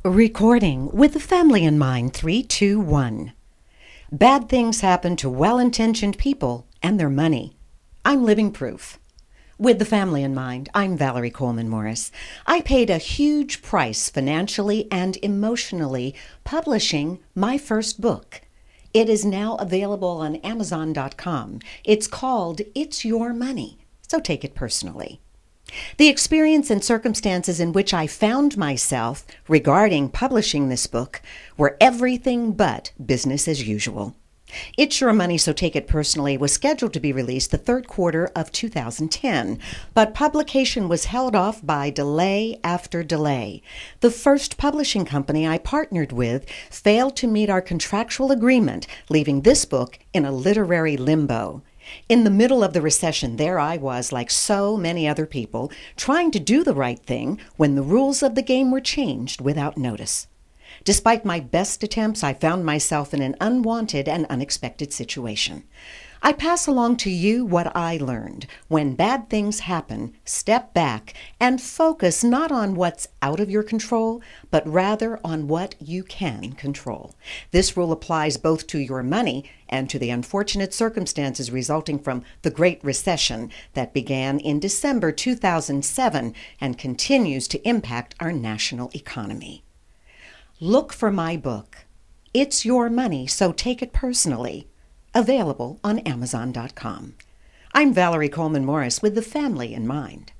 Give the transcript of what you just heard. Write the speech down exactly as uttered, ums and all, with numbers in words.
Recording with the family in mind. Three, two, one. Bad things happen to well-intentioned people and their money. I'm living proof. With the family in mind, I'm Valerie Coleman Morris. I paid a huge price financially and emotionally publishing my first book. It is now available on Amazon dot com. It's called It's Your Money, so take it personally. The experience and circumstances in which I found myself regarding publishing this book were everything but business as usual. It's Your Money, So Take It Personally was scheduled to be released the third quarter of two thousand ten, but publication was held off by delay after delay. The first publishing company I partnered with failed to meet our contractual agreement, leaving this book in a literary limbo. In the middle of the recession, there I was, like so many other people, trying to do the right thing when the rules of the game were changed without notice. Despite my best attempts, I found myself in an unwanted and unexpected situation. I pass along to you what I learned. When bad things happen, step back and focus not on what's out of your control, but rather on what you can control. This rule applies both to your money and to the unfortunate circumstances resulting from the Great Recession that began in December two thousand seven and continues to impact our national economy. Look for my book, It's Your Money, So Take It Personally, available on Amazon dot com. I'm Valerie Coleman Morris with the family in mind.